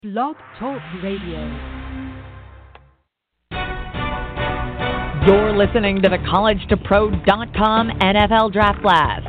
Blog Talk Radio. You're listening to the CollegeToPro.com NFL Draft Blast.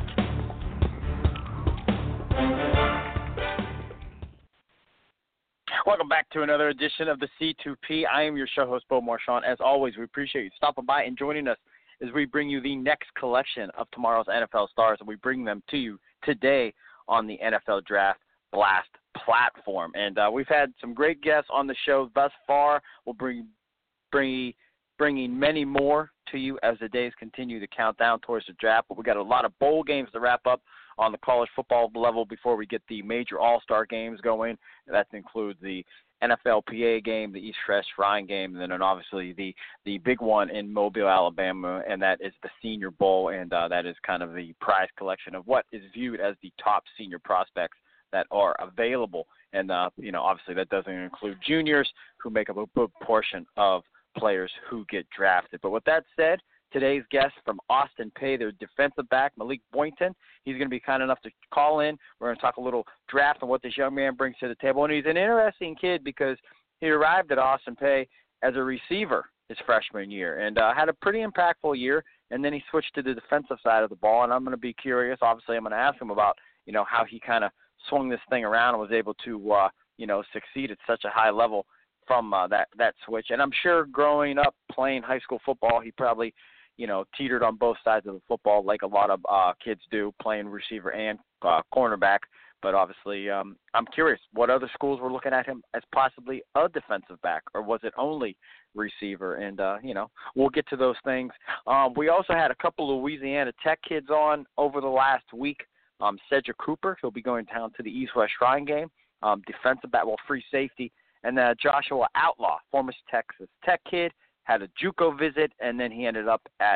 Welcome back to another edition of the C2P. I am your show host, Bo Marchand. As always, we appreciate you stopping by and joining us as we bring you the next collection of tomorrow's NFL stars, and we bring them to you today on the NFL Draft Blast platform. And we've had some great guests on the show thus far. We'll bringing many more to you as the days continue to count down towards the draft. But we got a lot of bowl games to wrap up on the college football level before we get the major all-star games going. That includes the NFLPA game, the East Fresh Shrine game, and then obviously the big one in Mobile, Alabama, and that is the Senior Bowl, and that is kind of the prize collection of what is viewed as the top senior prospects that are available. And, obviously that doesn't include juniors who make up a good portion of players who get drafted. But with that said, today's guest from Austin Peay, their defensive back, Malik Boynton. He's going to be kind enough to call in. We're going to talk a little draft and what this young man brings to the table. And he's an interesting kid because he arrived at Austin Peay as a receiver his freshman year and had a pretty impactful year. And then he switched to the defensive side of the ball. And I'm going to be curious. Obviously, I'm going to ask him about, how he kind of swung this thing around and was able to, succeed at such a high level from that switch. And I'm sure growing up playing high school football, he probably, teetered on both sides of the football like a lot of kids do, playing receiver and cornerback. But obviously, I'm curious, what other schools were looking at him as possibly a defensive back, or was it only receiver? And, we'll get to those things. We also had a couple of Louisiana Tech kids on over the last week. Cedric Cooper, he'll be going down to the East-West Shrine game, defensive back, free safety. And Joshua Outlaw, former Texas Tech kid, had a JUCO visit, and then he ended up at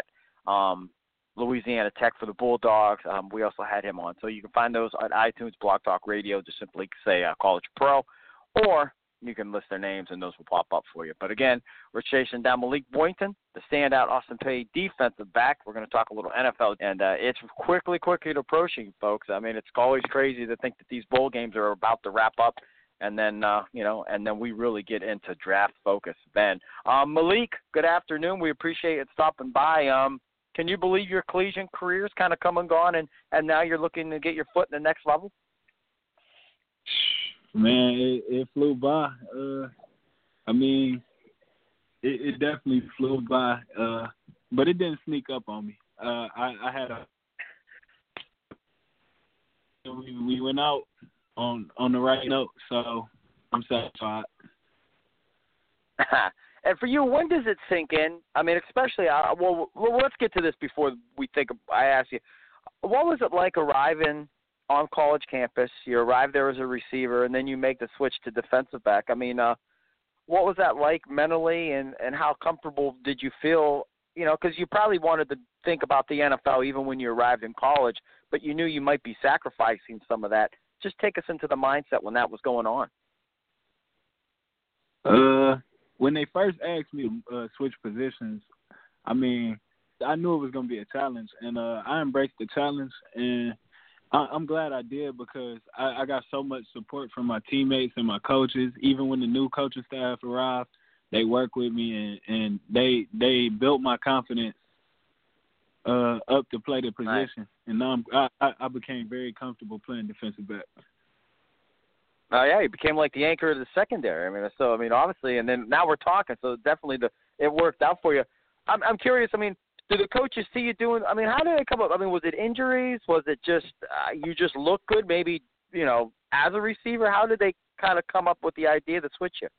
Louisiana Tech for the Bulldogs. We also had him on. So you can find those on iTunes, Blog Talk Radio. Just simply say College Pro, or you can list their names, and those will pop up for you. But, again, we're chasing down Malik Boynton, the standout Austin Peay defensive back. We're going to talk a little NFL, and it's quickly approaching, folks. I mean, it's always crazy to think that these bowl games are about to wrap up. And then, and then we really get into draft focus then. Malik, good afternoon. We appreciate it stopping by. Can you believe your collegiate career's kind of come and gone, and now you're looking to get your foot in the next level? Man, it flew by. It definitely flew by, but it didn't sneak up on me. I had we went out on the right note, so I'm satisfied. And for you, when does it sink in? I mean, especially, let's get to this before I ask you. What was it like arriving on college campus? You arrived there as a receiver, and then you make the switch to defensive back. I mean, what was that like mentally, and how comfortable did you feel? Because you probably wanted to think about the NFL even when you arrived in college, but you knew you might be sacrificing some of that. Just take us into the mindset when that was going on. When they first asked me to switch positions, I knew it was going to be a challenge, and I embraced the challenge, and I'm glad I did because I got so much support from my teammates and my coaches. Even when the new coaching staff arrived, they worked with me, and they built my confidence up to play the position. Right. And now I became very comfortable playing defensive back. Yeah, you became like the anchor of the secondary. Obviously, and then now we're talking. So definitely, it worked out for you. I'm curious. Do the coaches see you doing? How did it come up? Was it injuries? Was it just you just look good? Maybe as a receiver. How did they kind of come up with the idea to switch you?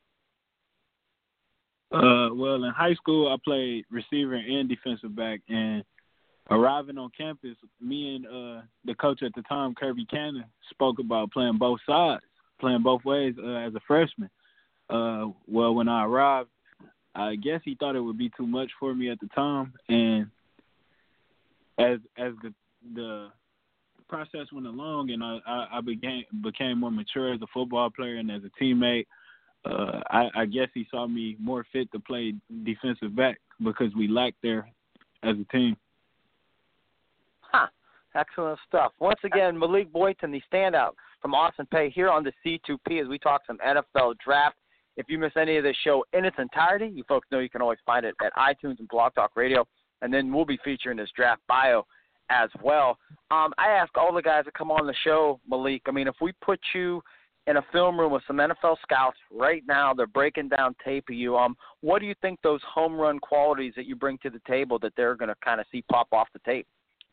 Well, in high school, I played receiver and defensive back, and arriving on campus, me and the coach at the time, Kirby Cannon, spoke about playing both sides, playing both ways as a freshman. Well, when I arrived, I guess he thought it would be too much for me at the time, and as the process went along, and I became more mature as a football player and as a teammate, I guess he saw me more fit to play defensive back because we lacked there as a team. Excellent stuff. Once again, Malik Boynton, the standout from Austin Pay here on the C2P as we talk some NFL draft. If you miss any of this show in its entirety, you folks know you can always find it at iTunes and Blog Talk Radio, and then we'll be featuring this draft bio as well. I ask all the guys that come on the show, Malik, I mean, if we put you in a film room with some NFL scouts right now, they're breaking down tape of you, what do you think those home run qualities that you bring to the table that they're going to kind of see pop off the tape?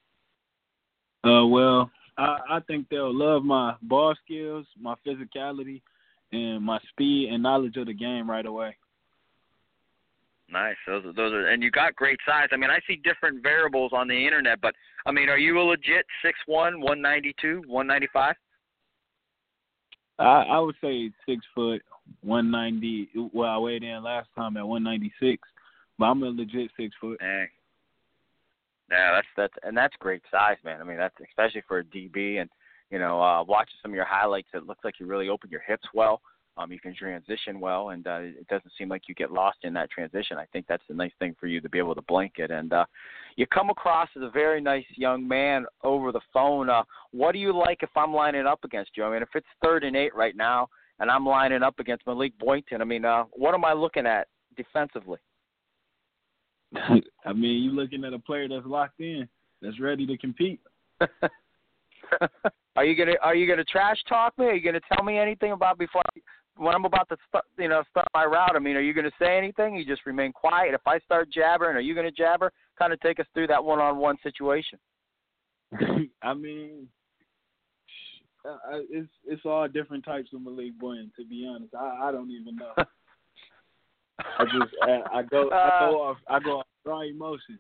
Well, I think they'll love my ball skills, my physicality, and my speed and knowledge of the game right away. Nice. Those are, and you got great size. I mean, I see different variables on the internet, but I mean, are you a legit 6'1", 192, 195? I would say 6 foot, 190. Well, I weighed in last time at 196, but I'm a legit 6 foot. Dang. Yeah, that's great size, man. I mean, that's especially for a DB, and watching some of your highlights, it looks like you really open your hips well. You can transition well, and it doesn't seem like you get lost in that transition. I think that's a nice thing for you to be able to blanket. And you come across as a very nice young man over the phone. What do you like if I'm lining up against you? I mean, if it's 3rd and 8 right now, and I'm lining up against Malik Boynton, I mean, what am I looking at defensively? I mean, you're looking at a player that's locked in, that's ready to compete. Are you gonna trash talk me? Are you gonna tell me anything about when I'm about to start my route? I mean, are you gonna say anything? You just remain quiet. If I start jabbering, are you gonna jabber? Kind of take us through that one-on-one situation. I mean, it's all different types of Malik Boynton. To be honest, I don't even know. I go off raw emotion.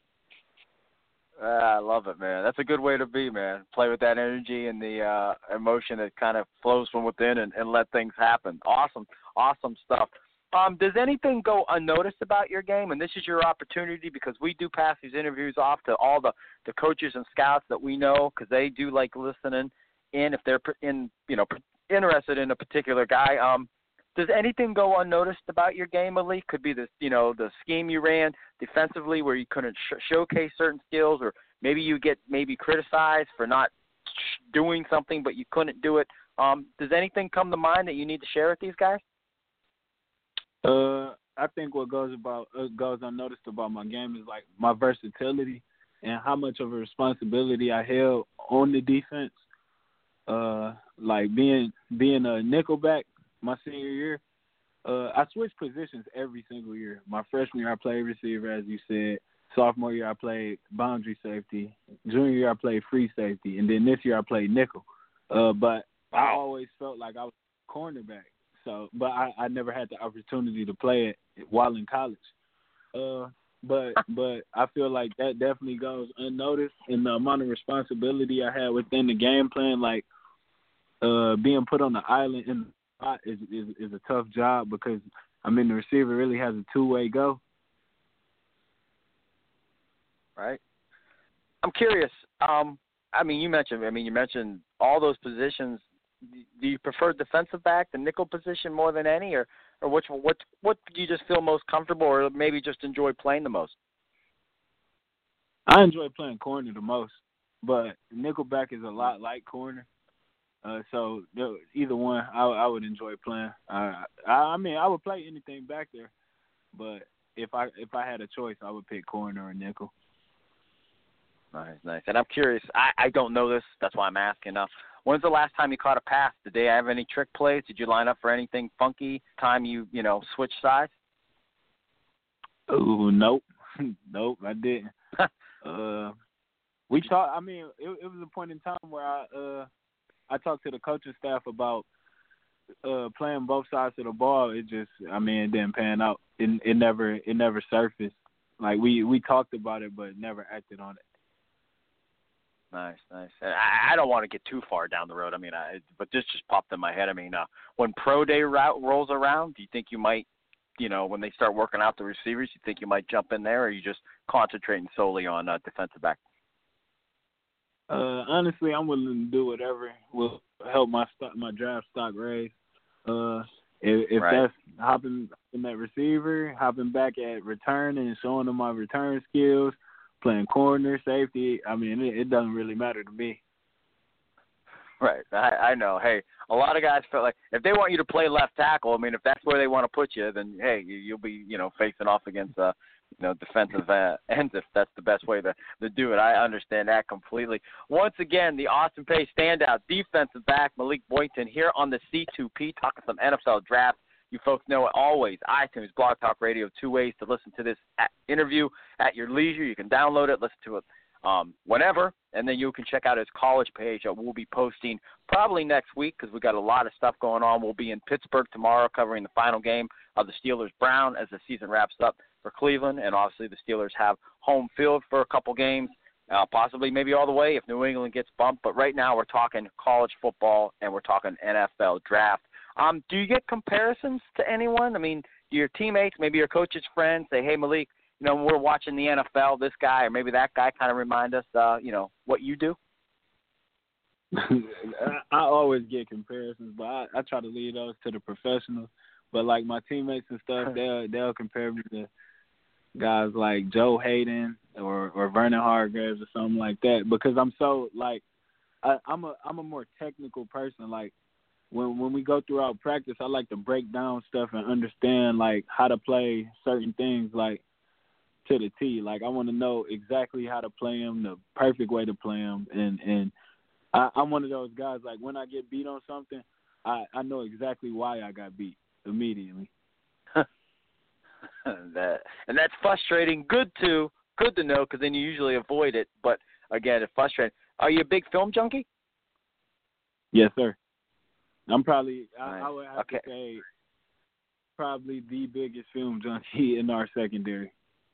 I love it, man. That's a good way to be, man. Play with that energy and the emotion that kind of flows from within and let things happen. Awesome stuff. Does anything go unnoticed about your game? And this is your opportunity, because we do pass these interviews off to all the coaches and scouts that we know, because they do like listening in if they're interested in a particular guy. Does anything go unnoticed about your game, Malik? Could be the scheme you ran defensively where you couldn't showcase certain skills, or maybe you get criticized for not doing something but you couldn't do it. Does anything come to mind that you need to share with these guys? I think what goes unnoticed about my game is like my versatility and how much of a responsibility I held on the defense. Like being a nickelback my senior year, I switched positions every single year. My freshman year, I played receiver, as you said. Sophomore year, I played boundary safety. Junior year, I played free safety. And then this year, I played nickel. But I always felt like I was a cornerback. But I never had the opportunity to play it while in college. But I feel like that definitely goes unnoticed. And the amount of responsibility I had within the game plan, like being put on the island in the spot is a tough job, because the receiver really has a two-way go. Right. I'm curious. You mentioned all those positions. Do you prefer defensive back, the nickel position, more than any, or what do you just feel most comfortable, or maybe just enjoy playing the most? I enjoy playing corner the most, but nickelback is a lot like corner. So either one, I would enjoy playing. I would play anything back there, but if I had a choice, I would pick corner or nickel. Nice. And I'm curious. I don't know this. That's why I'm asking. When's the last time you caught a pass? Did they have any trick plays? Did you line up for anything funky? Time you switch sides? Oh, nope, nope, I didn't. We talked. It was a point in time where I talked to the coaching staff about playing both sides of the ball. It didn't pan out. It never surfaced. Like we talked about it, but never acted on it. Nice. And I don't want to get too far down the road. But this just popped in my head. When pro day rolls around, do you think you might, when they start working out the receivers, you think you might jump in there, or are you just concentrating solely on defensive back? Honestly, I'm willing to do whatever will help my draft stock raise. If right. That's hopping in that receiver, hopping back at return and showing them my return skills, playing corner, safety, it doesn't really matter to me. Right. I know. Hey, a lot of guys feel like if they want you to play left tackle, I mean, if that's where they want to put you, then hey, you'll be facing off against defensive ends if that's the best way to do it. I understand that completely. Once again, the Austin Peay standout defensive back Malik Boynton here on the C2P talking some NFL draft. You folks know it always. iTunes, Blog Talk Radio, 2 ways to listen to this interview at your leisure. You can download it, listen to it whenever, and then you can check out his college page that we'll be posting probably next week because we got a lot of stuff going on. We'll be in Pittsburgh tomorrow covering the final game of the Steelers-Brown as the season wraps up for Cleveland, and obviously the Steelers have home field for a couple games, possibly maybe all the way if New England gets bumped. But right now we're talking college football and we're talking NFL draft. Do you get comparisons to anyone? I mean, your teammates, maybe your coach's friends say, hey, Malik, we're watching the NFL, this guy or maybe that guy kind of remind us, what you do? I always get comparisons, but I try to leave those to the professionals. But, like, my teammates and stuff, they'll compare me to guys like Joe Hayden or Vernon Hargreaves or something like that because I'm so, like, I'm a more technical person. Like, when we go throughout practice, I like to break down stuff and understand, like, how to play certain things, like, to the T. Like, I want to know exactly how to play them, the perfect way to play them. And I'm one of those guys, like, when I get beat on something, I know exactly why I got beat immediately. And that's frustrating. Good to know because then you usually avoid it. But, again, it's frustrating. Are you a big film junkie? Yes, sir. I'm probably, nice. I would have to say, probably the biggest film junkie in our secondary.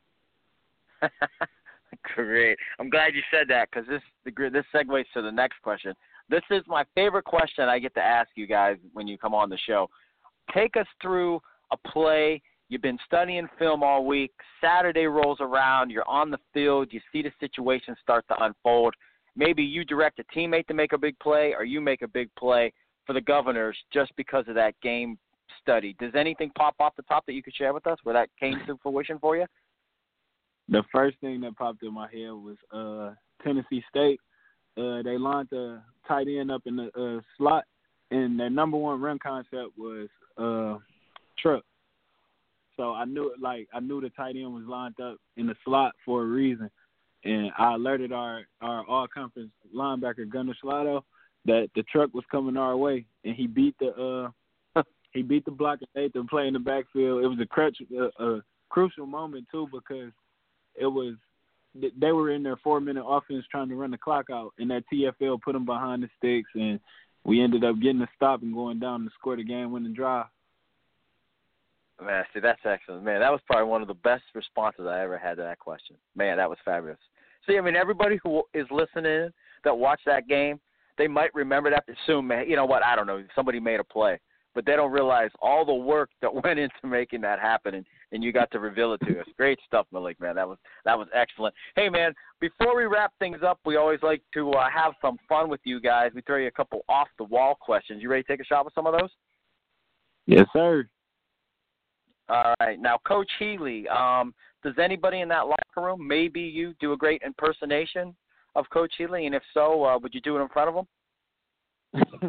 Great. I'm glad you said that because this segues to the next question. This is my favorite question I get to ask you guys when you come on the show. Take us through a play. You've been studying film all week. Saturday rolls around. You're on the field. You see the situation start to unfold. Maybe you direct a teammate to make a big play or you make a big play for the Governors just because of that game study. Does anything pop off the top that you could share with us where that came to fruition for you? The first thing that popped in my head was Tennessee State. They lined the tight end up in the slot, and their number one run concept was truck. So I knew the tight end was lined up in the slot for a reason, and I alerted our all-conference linebacker Gunnar Schlato that the truck was coming our way, and he beat the block and made the play in the backfield. It was a crucial moment too because they were in their 4-minute offense trying to run the clock out, and that TFL put them behind the sticks, and we ended up getting a stop and going down to score the game-winning drive. Man, see, that's excellent. Man, that was probably one of the best responses I ever had to that question. Man, that was fabulous. See, I mean, everybody who is listening that watched that game, they might remember that, assume, man, you know what, I don't know, somebody made a play. But they don't realize all the work that went into making that happen, and you got to reveal it to us. Great stuff, Malik, man. That was excellent. Hey, man, before we wrap things up, we always like to have some fun with you guys. We throw you a couple off-the-wall questions. You ready to take a shot with some of those? Yes, sir. All right. Now, Coach Healy, does anybody in that locker room, maybe you, do a great impersonation of Coach Healy? And if so, would you do it in front of him?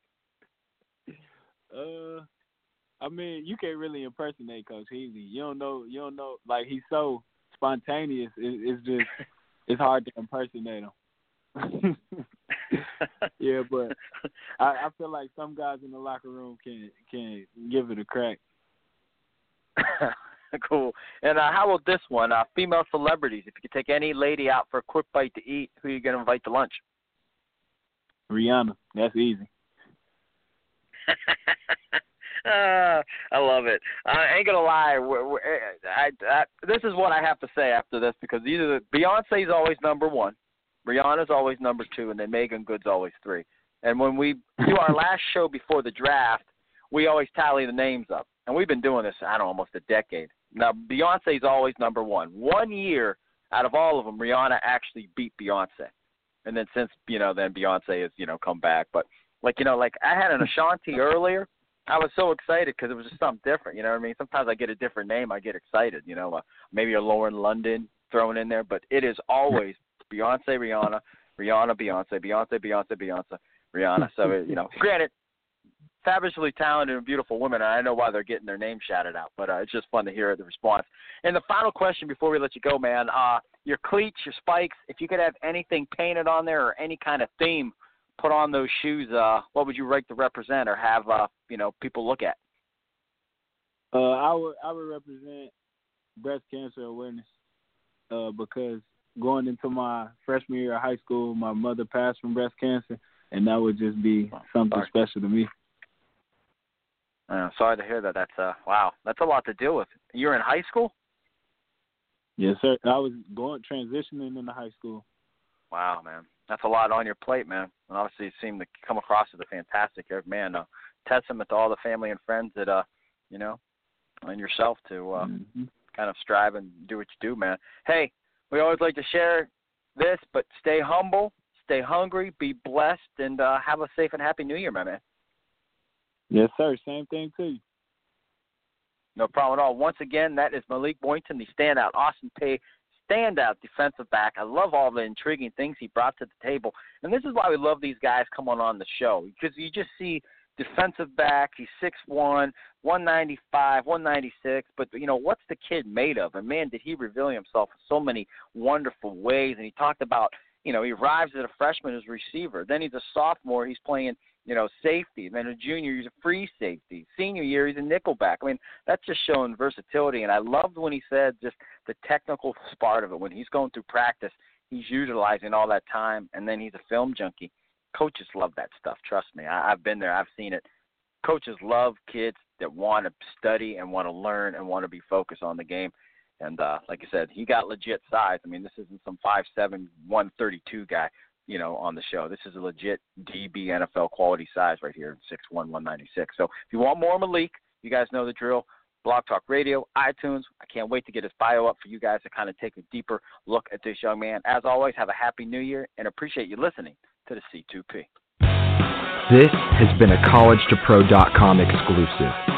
I mean, you can't really impersonate Coach Healy. You don't know. Like, he's so spontaneous. It's hard to impersonate him. Yeah, but I feel like some guys in the locker room can give it a crack. Cool. And how about this one? Female celebrities. If you could take any lady out for a quick bite to eat, who are you going to invite to lunch? Rihanna. That's easy. I love it. I ain't gonna lie. This is what I have to say after this because Beyonce's always number one, Rihanna's always number two, and then Megan Good's always three. And when we do our last show before the draft, we always tally the names up, and we've been doing this almost a decade. Now Beyonce's always number one. 1 year out of all of them, Rihanna actually beat Beyonce, and then since then Beyonce has come back, but. Like I had an Ashanti earlier. I was so excited because it was just something different. You know what I mean? Sometimes I get a different name, I get excited. Maybe a Lauren London thrown in there, but it is always Beyonce, Rihanna, Rihanna, Beyonce, Beyonce, Beyonce, Beyonce, Rihanna. So, granted, fabulously talented and beautiful women, and I know why they're getting their name shouted out, but it's just fun to hear the response. And the final question before we let you go, man, your cleats, your spikes, if you could have anything painted on there or any kind of theme put on those shoes, what would you like to represent or have, people look at? I would represent breast cancer awareness because going into my freshman year of high school, my mother passed from breast cancer, and that would just be something special to me. Sorry to hear that. That's wow. That's a lot to deal with. You're in high school? Yes, sir. I was transitioning into high school. Wow, man. That's a lot on your plate, man. And obviously, you seem to come across as a fantastic man. Testament to all the family and friends that, and yourself to kind of strive and do what you do, man. Hey, we always like to share this, but stay humble, stay hungry, be blessed, and have a safe and happy New Year, my man. Yes, sir. Same thing to you. No problem at all. Once again, that is Malik Boynton, the standout Austin Peay standout defensive back. I love all the intriguing things he brought to the table. And this is why we love these guys coming on the show, because you just see defensive back, he's 6'1", 195, 196, but, what's the kid made of? And, man, did he reveal himself in so many wonderful ways. And he talked about, he arrives as a freshman as a receiver. Then he's a sophomore. He's playing, safety. Then a junior, he's a free safety. Senior year, he's a nickelback. I mean, that's just showing versatility. And I loved when he said just the technical part of it. When he's going through practice, he's utilizing all that time, and then he's a film junkie. Coaches love that stuff. Trust me. I've been there. I've seen it. Coaches love kids that want to study and want to learn and want to be focused on the game. And like I said, he got legit size. I mean, this isn't some 5'7", 132 guy, on the show. This is a legit DB NFL quality size right here, 6'1", 196. So if you want more Malik, you guys know the drill. Blog Talk Radio, iTunes. I can't wait to get his bio up for you guys to kind of take a deeper look at this young man. As always, have a happy New Year and appreciate you listening to the C2P. This has been a CollegeToPro.com exclusive.